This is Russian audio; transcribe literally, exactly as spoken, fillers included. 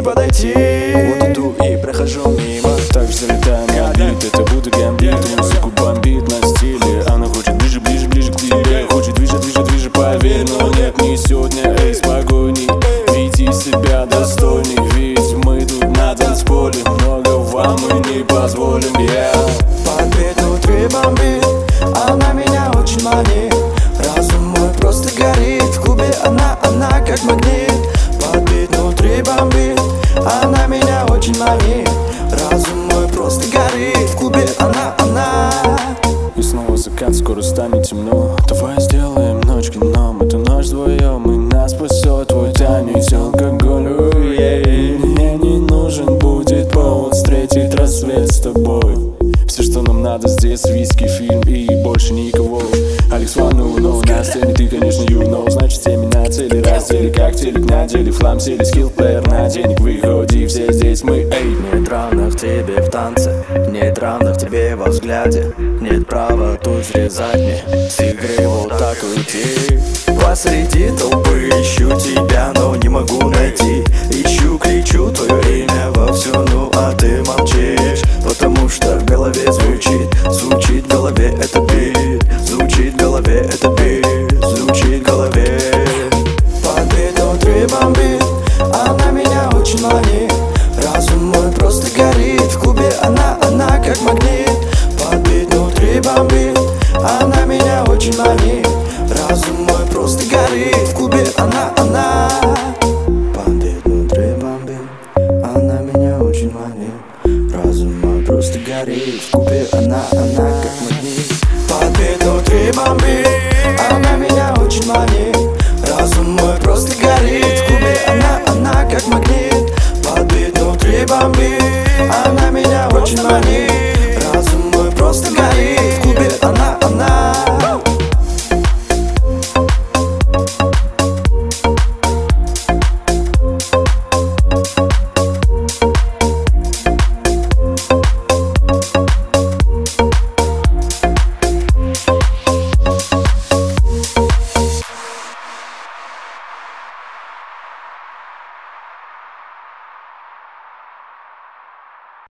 подойти. Вот иду и прохожу мимо, Так же залетаем на бит, это будто гамбит. Музыку бомбит на стиле. Она хочет ближе, ближе, ближе к тебе. Хочет движе, движе, движе, поверь. Но нет, не сегодня, эй, спокойней. Веди себя достойней, ведь мы тут на танцполе. Много вам мы не позволим, yeah. Под бит внутри бомбит, она меня очень манит. Разум мой просто горит, в клубе она, она как магнит. Под бит внутри бомбит, она меня очень манит. Разум мой просто горит, в клубе она, она. И снова закат, скоро станет темно. Давай сделаем ночь кином. Эту ночь вдвоем, и нас спасет твой танец алкоголю, yeah. Мне не нужен будет повод встретить рассвет с тобой. Все, что нам надо здесь, виски, фильм и больше никого. Алекс Ван, ну, но на сцене ты, конечно, you know. Значит, всеми на цели раздели, как телек на деле. Флам сели, скиллплеер на денег выходи. Все здесь мы, эй. Нет равных тебе в танце, нет равных тебе во взгляде. Нет права тут срезать мне с игры вот так уйти. Посреди толпы ищу тебя, но не могу найти. Ищу, кричу твое имя вовсю, ну а ты молчишь. Потому что в голове звучит, звучит в голове это бит. Звучит в голове это бит, звучит в голове. Под бит внутри бомбит, она меня очень манит. Разум мой просто горит, в клубе она, она как магнит. Под бит внутри бомбит, она меня очень манит. Разум мой просто горит, в клубе она, она. Под бит внутри бомбит, она меня очень манит. Разум мой просто горит, в клубе она, она как магнит. Под бит внутри бомбит, она меня очень манит. Разум мой просто горит, в клубе она, она как магнит. Под бит внутри бомбит, она меня очень манит.